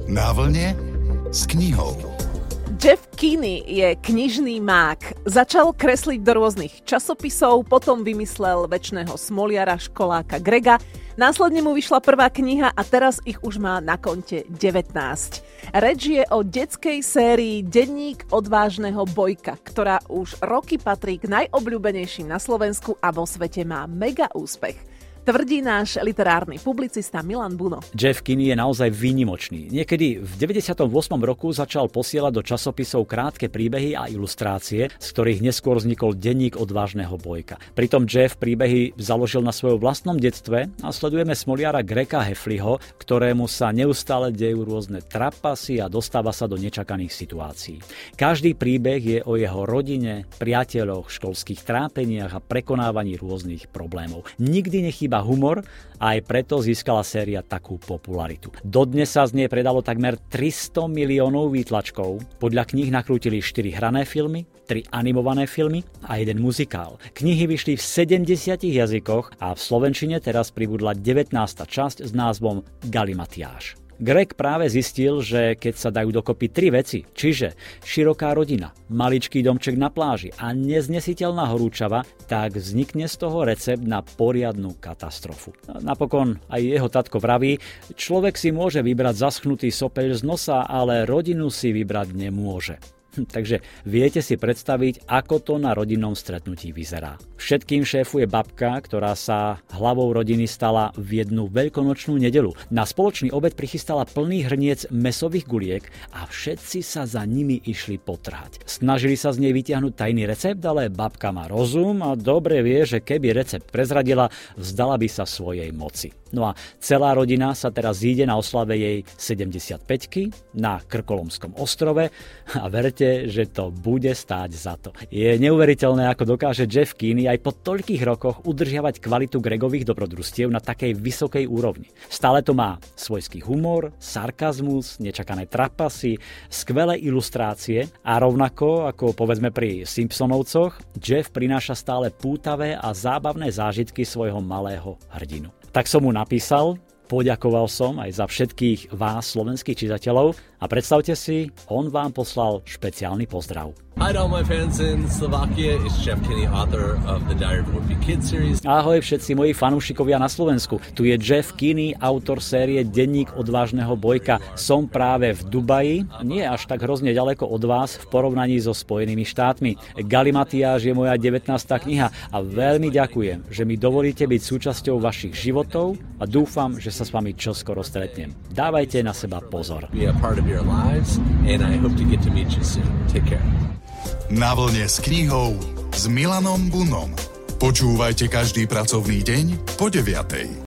Na vlne s knihou. Jeff Kinney je knižný mák. Začal kresliť do rôznych časopisov, potom vymyslel večného smoliara školáka Grega. Následne mu vyšla prvá kniha a teraz ich už má na konte 19. Reč je o detskej sérii Denník odvážneho Bojka, ktorá už roky patrí k najobľúbenejším na Slovensku a vo svete má mega úspech. Tvrdí náš literárny publicista Milan Buno. Jeff Kinney je naozaj výnimočný. Niekedy v 98. roku začal posielať do časopisov krátke príbehy a ilustrácie, z ktorých neskôr vznikol Denník odvážneho Bojka. Pritom Jeff príbehy založil na svojom vlastnom detstve a sledujeme smoliara Grega Heffleyho, ktorému sa neustále dejú rôzne trapasy a dostáva sa do nečakaných situácií. Každý príbeh je o jeho rodine, priateľoch, školských trápeniach a prekonávaní rôznych problémov. Nikdy nechýba humor a aj preto získala séria takú popularitu. Dodnes sa z nej predalo takmer 300 miliónov výtlačkov. Podľa kníh nakrútili 4 hrané filmy, 3 animované filmy a 1 muzikál. Knihy vyšli v 70 jazykoch a v slovenčine teraz pribudla 19. časť s názvom Galimatiáš. Greg práve zistil, že keď sa dajú dokopy 3 veci, čiže široká rodina, maličký domček na pláži a neznesiteľná horúčava, tak vznikne z toho recept na poriadnu katastrofu. Napokon aj jeho tatko vraví, človek si môže vybrať zaschnutý sopeľ z nosa, ale rodinu si vybrať nemôže. Takže viete si predstaviť, ako to na rodinnom stretnutí vyzerá. Všetkým šéfuje babka, ktorá sa hlavou rodiny stala v jednu veľkonočnú nedeľu. Na spoločný obed prichystala plný hrniec mäsových guliek a všetci sa za nimi išli potrhať. Snažili sa z nej vytiahnuť tajný recept, ale babka má rozum a dobre vie, že keby recept prezradila, vzdala by sa svojej moci. No a celá rodina sa teraz zíde na oslave jej 75-ky na Krkolomskom ostrove a verte, že to bude stáť za to. Je neuveriteľné, ako dokáže Jeff Kinney aj po toľkých rokoch udržiavať kvalitu Gregových dobrodružstiev na takej vysokej úrovni. Stále to má svojský humor, sarkazmus, nečakané trapasy, skvelé ilustrácie a rovnako ako povedzme pri Simpsonovcoch, Jeff prináša stále pútavé a zábavné zážitky svojho malého hrdinu. Tak som mu napísal, poďakoval som aj za všetkých vás, slovenských čitateľov a predstavte si, on vám poslal špeciálny pozdrav. Hi to all my fans in Slovakia, it's Jeff Kinney, author of the Diary of a Wimpy Kid series. Ahoj všetci moji fanúšikovia na Slovensku. Tu je Jeff Kinney, autor série Denník odvážneho Bojka. Som práve v Dubaji, nie až tak hrozne ďaleko od vás v porovnaní so Spojenými štátmi. Galimatiáš je moja 19. kniha a veľmi ďakujem, že mi dovolíte byť súčasťou vašich životov a dúfam, že sa s vami čoskoro stretnem. Dávajte na seba pozor. Be a part of your lives and I hope to get to meet you soon. Take care. Na vlne s knihou s Milanom Bunom. Počúvajte každý pracovný deň po 9:00.